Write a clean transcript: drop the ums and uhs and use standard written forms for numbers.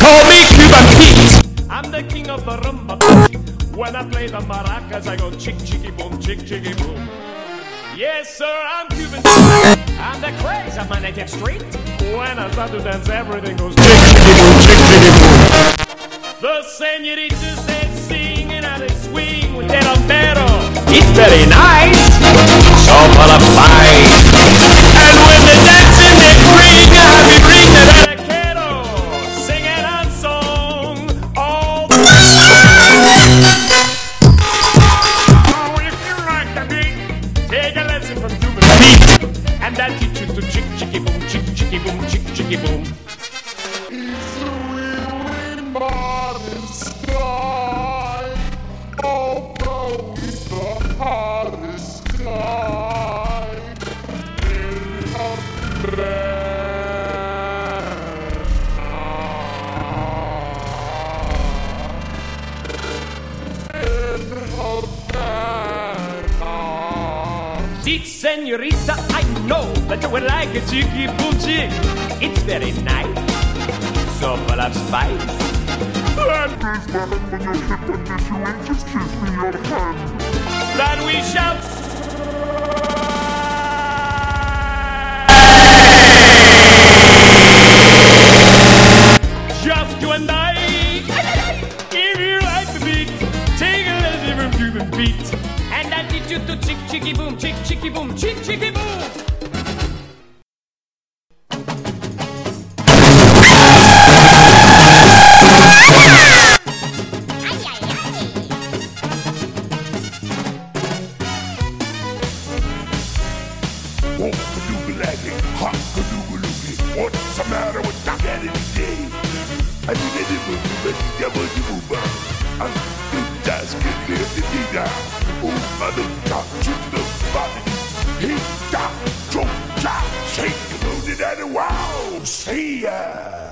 call me Cuban Pete. I'm the king of the rumba. When I play the maracas, I go chick chicky boom, chick chicky boom. Yes, sir, I'm Cuban. I'm the craze of my native street. When I start to dance, everything goes chick chicky boom, chick chicky boom. The señorita said singing out a swing with that ombero. It's very nice, so full of spice. And when they dance in the green, I be reading that vaquero, singing a song all the Oh, if you like the beat, take a lesson from Cuban Pete, and that teach you to chick chicky boom, chick chicky boom, chick chicky boom. See, señorita, I know that you would like a chicky boom chick. It's very nice, so full of spice. Then we shout. Just you and I. If you like the beat, take a lesson from Cuban Pete, and I teach you to chick chicky boom, chick chicky boom, chick chicky boom. What's the matter with Doc Eddie today? I did it with the devil you move. I do just get there to be down. Oh, mother, talk to the body. He got, jump, shake, move it, and wow, see ya.